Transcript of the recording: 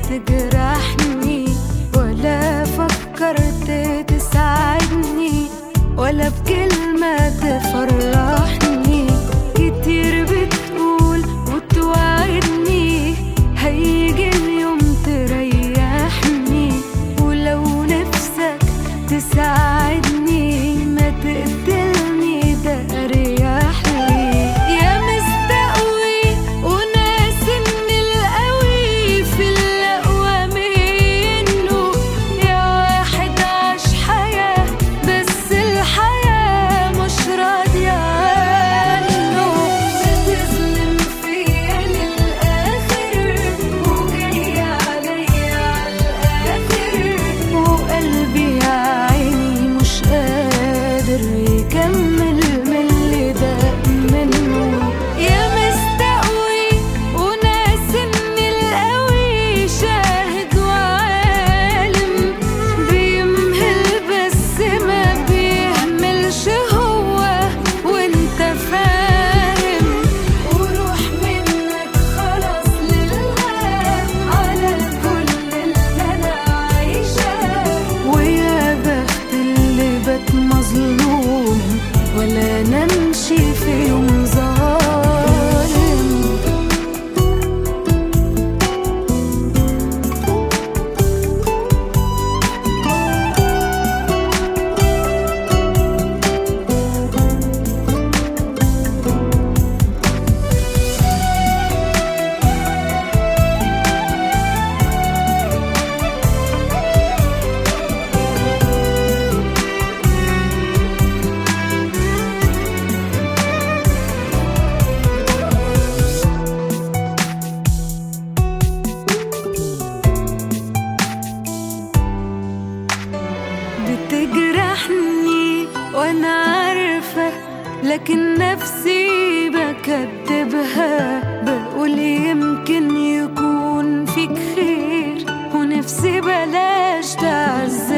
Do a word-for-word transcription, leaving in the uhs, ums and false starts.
تجرحني ولا فكرت تساعدني ولا بكلمة تفرحني. كتير بتقول وتوعدني هيجي اليوم تريحني، ولو نفسك تساعدني ما تقتلني ده أريح لي. يا مستقوي وناس إن القوي في الأقوى منه، يا واحد عاش حياة بس الحياة مش راضية عنه. بتظلم فيا للآخر وجاي عليا عالآخر، وقلبي يا عيني مش قادر يكمل من اللي داق منه. يا مستقوي وناس إن القوي شاهد وعالم، بيمهل بس ما بيهملش هو وانت فاهم. وروح منك خلاص لله على كل اللي انا عايشاه، ويا بخت اللي بات مظلوم ولا نمشي في يوم ظالم. بتجرحني وانا عارفة، لكن نفسي بكدبها. بقول يمكن يكون فيك خير ونفسي بلاش تعذب